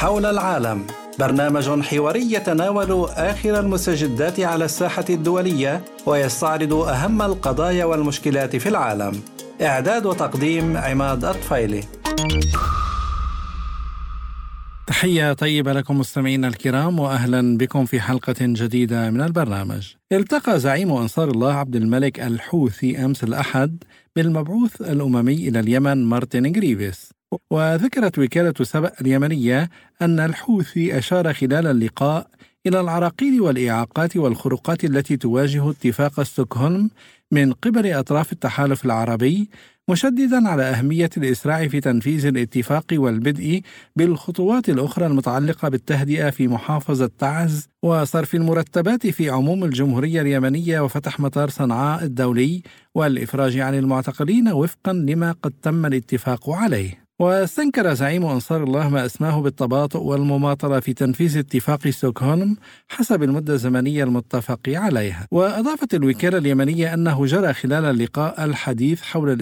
حول العالم، برنامج حواري يتناول آخر المستجدات على الساحة الدولية ويستعرض أهم القضايا والمشكلات في العالم. إعداد وتقديم عماد الطفيلي. تحية طيبة لكم مستمعينا الكرام، وأهلا بكم في حلقة جديدة من البرنامج. التقى زعيم أنصار الله عبد الملك الحوثي أمس الأحد بالمبعوث الأممي إلى اليمن مارتن غريفيس، وذكرت وكالة سبأ اليمنية أن الحوثي أشار خلال اللقاء إلى العراقيل والإعاقات والخروقات التي تواجه اتفاق ستوكهولم من قبل أطراف التحالف العربي، مشددا على أهمية الإسراع في تنفيذ الاتفاق والبدء بالخطوات الأخرى المتعلقة بالتهدئة في محافظة تعز وصرف المرتبات في عموم الجمهورية اليمنية وفتح مطار صنعاء الدولي والإفراج عن المعتقلين وفقا لما قد تم الاتفاق عليه. واستنكر زعيم أنصار الله ما أسماه بالتباطؤ والمماطلة في تنفيذ اتفاق ستوكهولم حسب المدة الزمنية المتفق عليها. وأضافت الوكالة اليمنية أنه جرى خلال اللقاء الحديث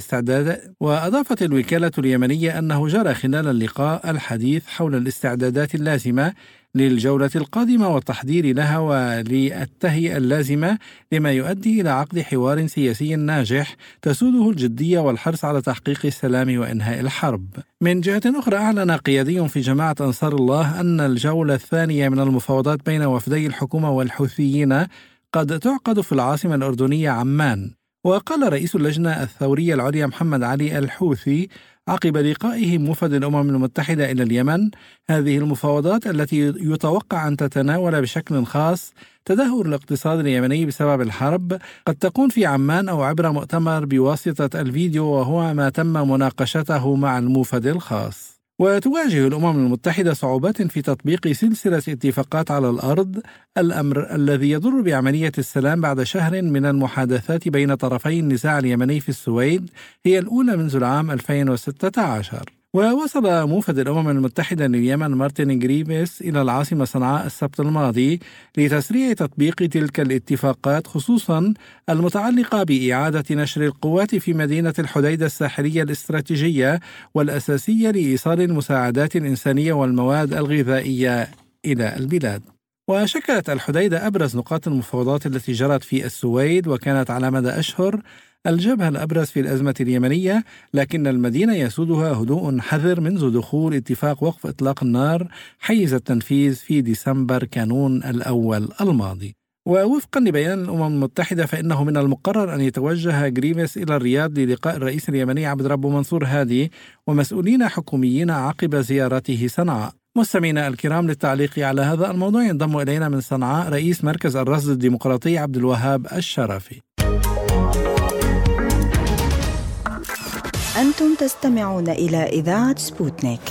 حول الاستعدادات اللازمة للجولة القادمة والتحضير لها وللتهيئة اللازمة لما يؤدي إلى عقد حوار سياسي ناجح تسوده الجدية والحرص على تحقيق السلام وإنهاء الحرب. من جهة أخرى، أعلن قيادي في جماعة أنصار الله أن الجولة الثانية من المفاوضات بين وفدي الحكومة والحوثيين قد تعقد في العاصمة الأردنية عمان. وقال رئيس اللجنة الثورية العليا محمد علي الحوثي عقب لقائه وفد الأمم المتحدة إلى اليمن: هذه المفاوضات التي يتوقع أن تتناول بشكل خاص تدهور الاقتصاد اليمني بسبب الحرب قد تكون في عمان أو عبر مؤتمر بواسطة الفيديو، وهو ما تم مناقشته مع الموفد الخاص. وتواجه الأمم المتحدة صعوبات في تطبيق سلسلة اتفاقات على الأرض، الأمر الذي يضر بعملية السلام بعد شهر من المحادثات بين طرفي النزاع اليمني في السويد، هي الأولى منذ العام 2016. ووصل موفد الأمم المتحدة لليمن مارتن غريفيس إلى العاصمة صنعاء السبت الماضي لتسريع تطبيق تلك الاتفاقات، خصوصا المتعلقة بإعادة نشر القوات في مدينة الحديدة الساحلية الاستراتيجية والأساسية لإيصال المساعدات الإنسانية والمواد الغذائية إلى البلاد. وشكلت الحديدة أبرز نقاط المفاوضات التي جرت في السويد، وكانت على مدى أشهر الجبهة الأبرز في الأزمة اليمنية، لكن المدينة يسودها هدوء حذر منذ دخول اتفاق وقف إطلاق النار حيز التنفيذ في ديسمبر كانون الأول الماضي. ووفقا لبيان الأمم المتحدة، فإنه من المقرر أن يتوجه غريفيس إلى الرياض للقاء الرئيس اليمني عبد ربه منصور هادي ومسؤولين حكوميين عقب زيارته صنعاء. مستمعينا الكرام، للتعليق على هذا الموضوع ينضم إلينا من صنعاء رئيس مركز الرصد الديمقراطي عبد الوهاب الشرفي. أنتم تستمعون إلى إذاعة سبوتنيك.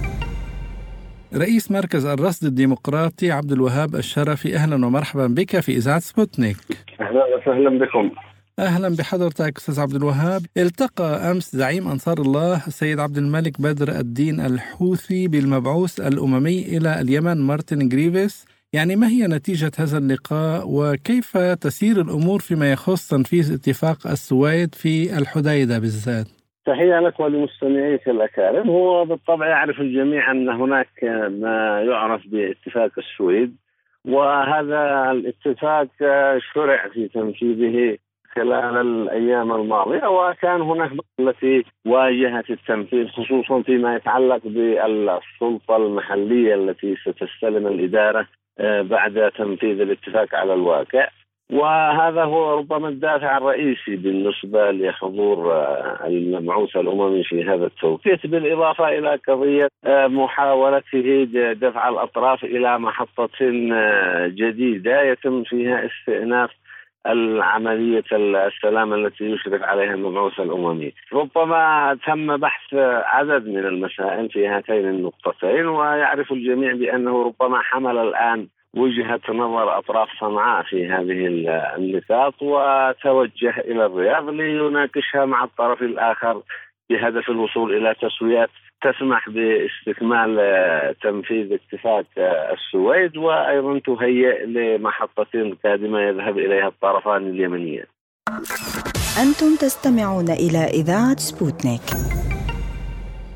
رئيس مركز الرصد الديمقراطي عبد الوهاب الشرفي، أهلا ومرحبا بك في إذاعة سبوتنيك. أهلا وسهلا بكم. أهلا بحضرتك أستاذ عبد الوهاب. التقى أمس زعيم أنصار الله السيد عبد الملك بدر الدين الحوثي بالمبعوث الأممي إلى اليمن مارتن غريفيس، يعني ما هي نتيجة هذا اللقاء وكيف تسير الأمور فيما يخص تنفيذ اتفاق السويد في الحديدة بالذات؟ تحية لك ولمستمعيك الأكارم. هو بالطبع يعرف الجميع أن هناك ما يعرف باتفاق السويد، وهذا الاتفاق شرع في تنفيذه خلال الأيام الماضية، وكان هناك التي واجهت التنفيذ خصوصا فيما يتعلق بالسلطة المحلية التي ستستلم الإدارة بعد تنفيذ الاتفاق على الواقع. وهذا هو ربما الدافع الرئيسي بالنسبة لحضور المبعوث الأممي في هذا التوقيت، بالإضافة إلى قضية محاولته دفع الأطراف إلى محطة جديدة يتم فيها استئناف العملية السلام التي يشرف عليها المبعوث الأممي. ربما تم بحث عدد من المسائل في هاتين النقطتين، ويعرف الجميع بأنه ربما حمل الآن وجهة نظر أطراف صنعاء في هذه النقاط وتوجه إلى الرياض ليناقشها مع الطرف الآخر بهدف الوصول إلى تسويات تسمح باستكمال تنفيذ اتفاق السويد، وأيضا تهيئ لمحطة قادمة يذهب إليها الطرفان اليمنيان. أنتم تستمعون إلى إذاعة سبوتنيك.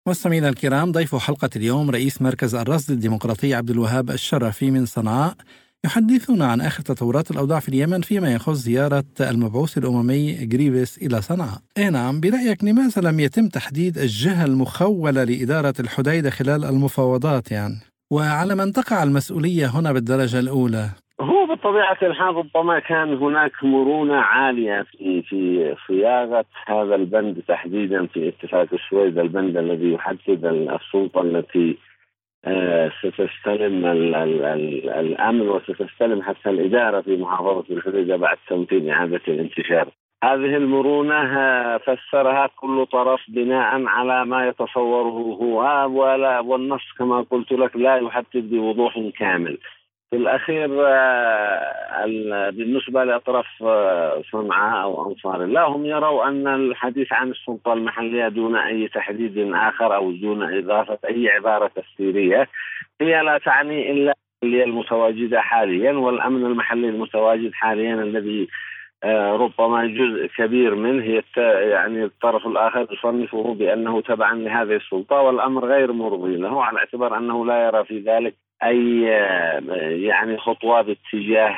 مستمعينا الكرام، ضيف حلقة اليوم رئيس مركز الرصد الديمقراطي عبد الوهاب الشرفي من صنعاء، يحدثنا عن آخر تطورات الأوضاع في اليمن فيما يخص زيارة المبعوث الأممي غريفيس إلى صنعاء. نعم، برأيك لماذا لم يتم تحديد الجهة المخولة لإدارة الحديدة خلال المفاوضات وعلى من تقع المسؤولية هنا بالدرجة الأولى؟ هو بطبيعة الحال ربما كان هناك مرونة عالية في صياغة هذا البند تحديدا في اتفاق السويد، البند الذي يحدد السلطة التي ستستلم الأمن وستستلم حتى الإدارة في محافظة الحديدة بعد تمكين إعادة الانتشار. هذه المرونة فسرها كل طرف بناء على ما يتصوره هو، والنص كما قلت لك لا يحدد بوضوح كامل. في الأخير بالنسبة لأطراف صنعاء أو أنصار الله، هم يروا أن الحديث عن السلطة المحلية دون أي تحديد آخر أو دون إضافة أي عبارة تفسيرية هي لا تعني إلا المتواجدة حاليا، والأمن المحلي المتواجد حاليا الذي ربما جزء كبير منه يعني الطرف الآخر يصنفه بأنه تبعا لهذه السلطة، والأمر غير مرضي له على اعتبار أنه لا يرى في ذلك أي يعني خطوة باتجاه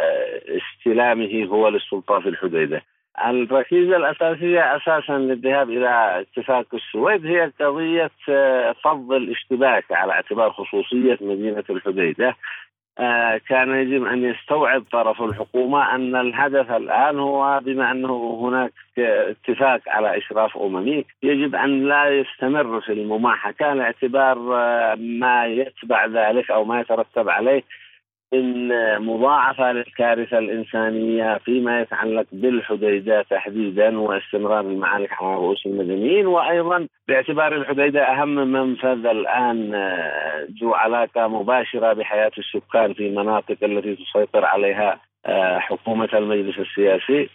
استلامه هو للسلطة في الحديدة. الركيزة الأساسية أساسا للذهاب إلى اتفاق السويد هي قضية فض الاشتباك على اعتبار خصوصية مدينة الحديدة. كان يجب أن يستوعب طرف الحكومة أن الهدف الآن هو بما أنه هناك اتفاق على إشراف أممي يجب أن لا يستمر في المماحكة لاعتبار ما يتبع ذلك أو ما يترتب عليه من مضاعفة للكارثة الإنسانية فيما يتعلق بالحديدة تحديدا واستمرار المعارك على رؤوس المدنيين، وأيضا باعتبار الحديدة أهم منفذ الآن ذو علاقة مباشرة بحياة السكان في مناطق التي تسيطر عليها حكومة المجلس السياسي.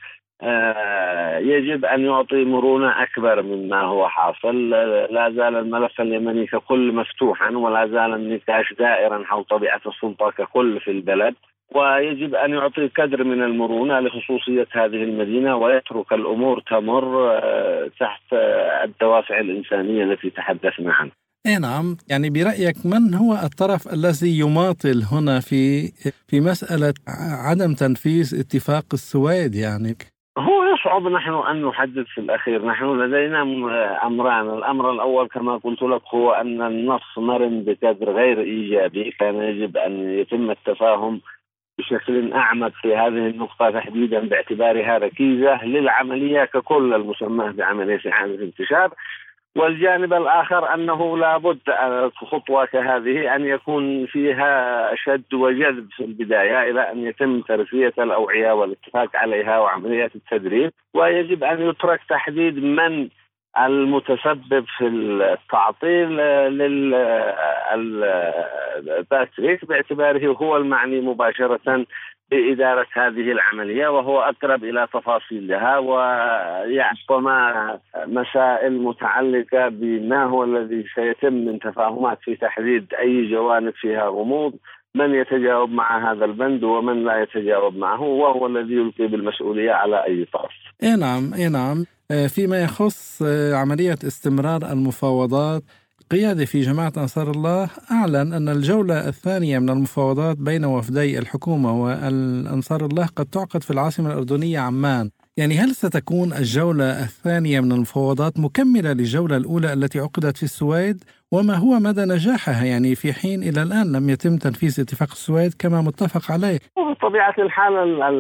يجب أن يعطي مرونة أكبر مما هو حاصل. لا زال الملف اليمني ككل مفتوحا، ولا زال النقاش دائرا حول طبيعة السلطة ككل في البلد، ويجب أن يعطي قدر من المرونة لخصوصية هذه المدينة ويترك الأمور تمر تحت الدوافع الإنسانية التي تحدثنا عنها. نعم، يعني برأيك من هو الطرف الذي يماطل هنا في مسألة عدم تنفيذ اتفاق السويد؟ هو يصعب نحن أن نحدد في الأخير. نحن لدينا أمران. الأمر الأول كما قلت لك هو أن النص مرن بقدر غير إيجابي، كان يجب أن يتم التفاهم بشكل أعمق في هذه النقطة تحديدا باعتبارها ركيزة للعملية ككل المسمى بعملية إعادة الانتشار. والجانب الآخر أنه لابد خطوة كهذه أن يكون فيها شد وجذب في البداية إلى أن يتم ترسية الأوعية والاتفاق عليها وعملية التدريب، ويجب أن يترك تحديد من المتسبب في التعطيل للباتريك باعتباره هو المعني مباشرة بإدارة هذه العملية وهو أقرب إلى تفاصيلها ويعرف مسائل متعلقة بما هو الذي سيتم من تفاهمات في تحديد أي جوانب فيها غموض، من يتجاوب مع هذا البند ومن لا يتجاوب معه، وهو الذي يلقي بالمسؤولية على أي طرف. نعم. فيما يخص عملية استمرار المفاوضات، قيادي في جماعة أنصار الله أعلن أن الجولة الثانية من المفاوضات بين وفدي الحكومة والأنصار الله قد تعقد في العاصمة الأردنية عمان. هل ستكون الجولة الثانية من المفاوضات مكملة للجولة الأولى التي عقدت في السويد؟ وما هو مدى نجاحها في حين إلى الآن لم يتم تنفيذ اتفاق السويد كما متفق عليه؟ بطبيعة الحال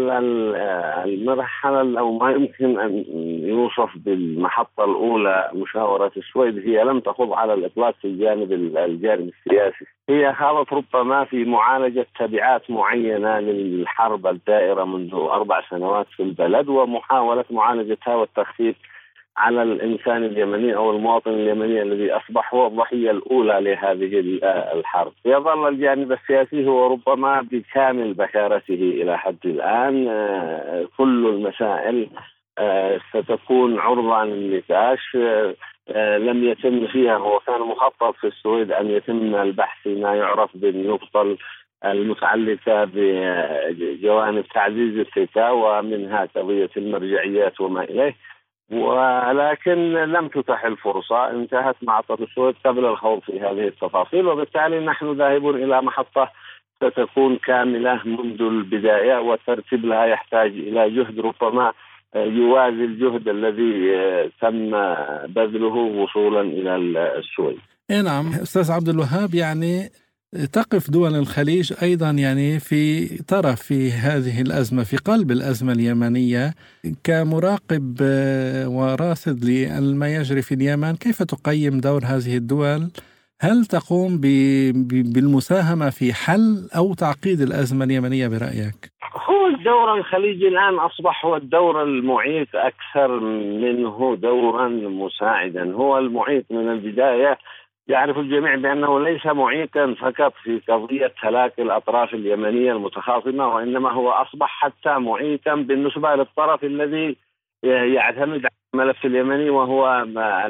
المرحلة أو ما يمكن أن يوصف بالمحطة الأولى مشاورة السويد هي لم تخض على الإطلاق في الجانب الجانب السياسي. هي خاضت ربما في معالجة تبعات معينة للحرب الدائرة منذ 4 سنوات في البلد ومحاولة معالجتها والتخفيف على الإنسان اليمني أو المواطن اليمني الذي أصبح هو الضحية الأولى لهذه الحرب. يظل الجانب السياسي هو ربما بكامل بشارته إلى حد الآن. كل المسائل ستكون عرضة للنقاش. لم يتم فيها، هو كان مخطط في السويد أن يتم البحث فيما يعرف بالنقطة المتعلقة بجوانب تعزيز الثقة ومنها قضية المرجعيات وما إليه. ولكن لم تتح الفرصة، انتهت معطة السويد قبل الخوض في هذه التفاصيل، وبالتالي نحن ذاهبون إلى محطة ستكون كاملة منذ البداية، والترتيب لها يحتاج إلى جهد ربما يوازي الجهد الذي تم بذله وصولا إلى السويد. نعم أستاذ عبد الوهاب، يعني تقف دول الخليج أيضا يعني في طرف في هذه الأزمة، في قلب الأزمة اليمنية، كمراقب وراصد لما يجري في اليمن. كيف تقيم دور هذه الدول؟ هل تقوم بالمساهمة في حل أو تعقيد الأزمة اليمنية برأيك؟ هو الدور الخليجي الآن أصبح هو الدور المعيق أكثر منه دورا مساعدا. هو المعيق من البداية، يعرف الجميع بأنه ليس معيقا فقط في قضية هلاك الأطراف اليمنية المتخاصمة، وإنما هو أصبح حتى معيقا بالنسبة للطرف الذي يعتمد على الملف اليمني، وهو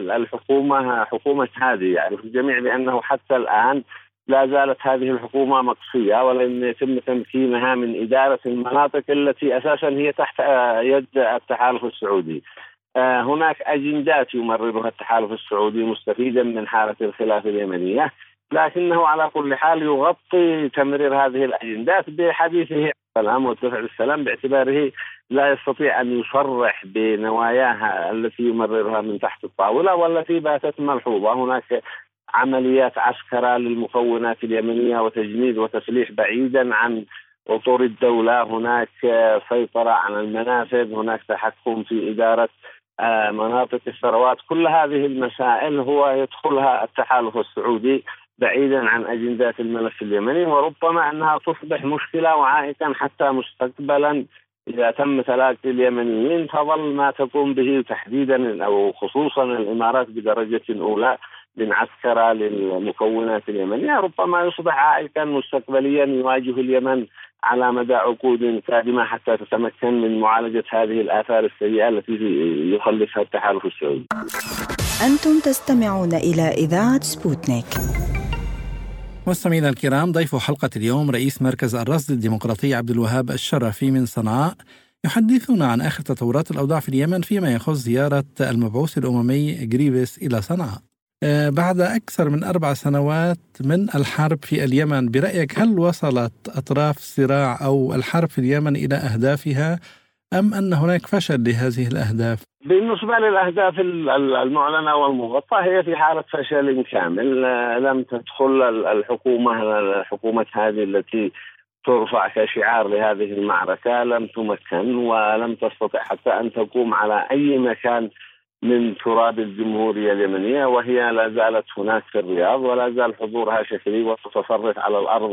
حكومة هادي. يعرف الجميع بأنه حتى الآن لا زالت هذه الحكومة مقصية، ولم يتم تمكينها من إدارة المناطق التي أساسا هي تحت يد التحالف السعودي. هناك أجندات يمررها التحالف السعودي مستفيدا من حالة الخلاف اليمنية، لكنه على كل حال يغطي تمرير هذه الأجندات بحديثه السلام ودفع السلام، باعتباره لا يستطيع أن يصرح بنواياها التي يمررها من تحت الطاولة والتي باتت ملحوظة. هناك عمليات عسكرة للمكونات اليمنية وتجنيد وتسليح بعيدا عن أطر الدولة، هناك سيطرة على المنافذ، هناك تحكم في إدارة مناطق الثروات. كل هذه المسائل هو يدخلها التحالف السعودي بعيدا عن أجندات الملف اليمني، وربما أنها تصبح مشكلة وعائقا حتى مستقبلا. إذا تم تلاقي اليمنيين تظل ما تقوم به تحديدا أو خصوصا الإمارات بدرجة أولى من عسكرة للمكونات اليمنية، ربما يصبح عائقا مستقبليا يواجه اليمن على مدى عقود قادمة حتى تتمكن من معالجة هذه الآثار السيئة التي يخلفها التحالف السعودي. أنتم تستمعون إلى إذاعة سبوتنيك. مستمعينا الكرام، ضيف حلقة اليوم رئيس مركز الرصد الديمقراطي عبد الوهاب الشرفي من صنعاء، يحدثنا عن آخر تطورات الأوضاع في اليمن فيما يخص زيارة المبعوث الأممي غريفيس إلى صنعاء بعد أكثر من 4 سنوات من الحرب في اليمن. برأيك هل وصلت أطراف الصراع أو الحرب في اليمن إلى أهدافها، أم أن هناك فشل لهذه الأهداف؟ بالنسبة للأهداف المعلنة والمغطاة هي في حالة فشل كامل. لم تدخل الحكومة هذه التي ترفع كشعار لهذه المعركة، لم تمكن ولم تستطع حتى أن تقوم على أي مكان من تراب الجمهورية اليمنية، وهي لا زالت هناك في الرياض ولا زال حضورها شكلي وتتصرف على الأرض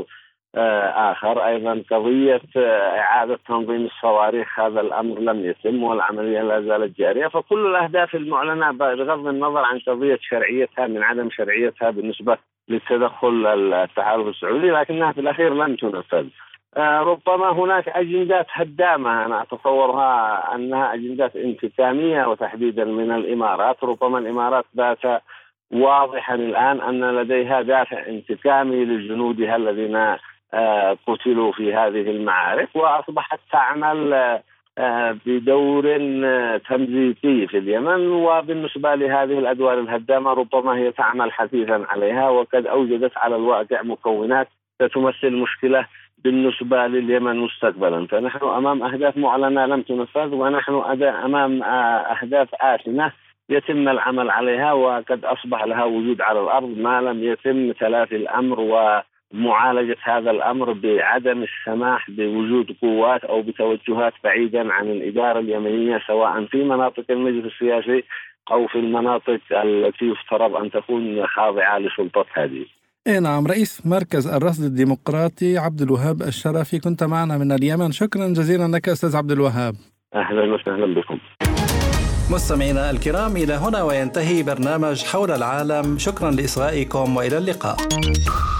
آخر. أيضا قضية إعادة تنظيم الصواريخ هذا الأمر لم يتم والعملية لا زالت جارية. فكل الأهداف المعلنة بغض النظر عن قضية شرعيتها من عدم شرعيتها بالنسبة للتدخل التحالف السعودي، لكنها في الأخير لم تنفذ. ربما هناك أجندات هدامة أنا أتصورها أنها أجندات انتقامية وتحديدا من الإمارات. ربما الإمارات بات واضحا الآن أن لديها دافع انتقامي لجنودها الذين قتلوا في هذه المعارك، وأصبحت تعمل بدور تمزيقي في اليمن. وبالنسبة لهذه الأدوار الهدامة ربما هي تعمل حثيثا عليها، وقد أوجدت على الواقع مكونات ستمثل مشكلة بالنسبة لليمن مستقبلا. فنحن أمام أهداف معلنة لم تنفذ، ونحن أمام أهداف آتمة يتم العمل عليها وقد أصبح لها وجود على الأرض، ما لم يتم تلافي الأمر ومعالجة هذا الأمر بعدم السماح بوجود قوات أو بتوجهات بعيدا عن الإدارة اليمنية، سواء في مناطق المجلس السياسي أو في المناطق التي يفترض أن تكون خاضعة لسلطة هذه. نعم، رئيس مركز الرصد الديمقراطي عبد الوهاب الشرفي، كنت معنا من اليمن. شكرا جزيلا لك أستاذ عبد الوهاب. أهلا وسهلا بكم. مستمعينا الكرام، إلى هنا وينتهي برنامج حول العالم. شكرا لإصغائكم وإلى اللقاء.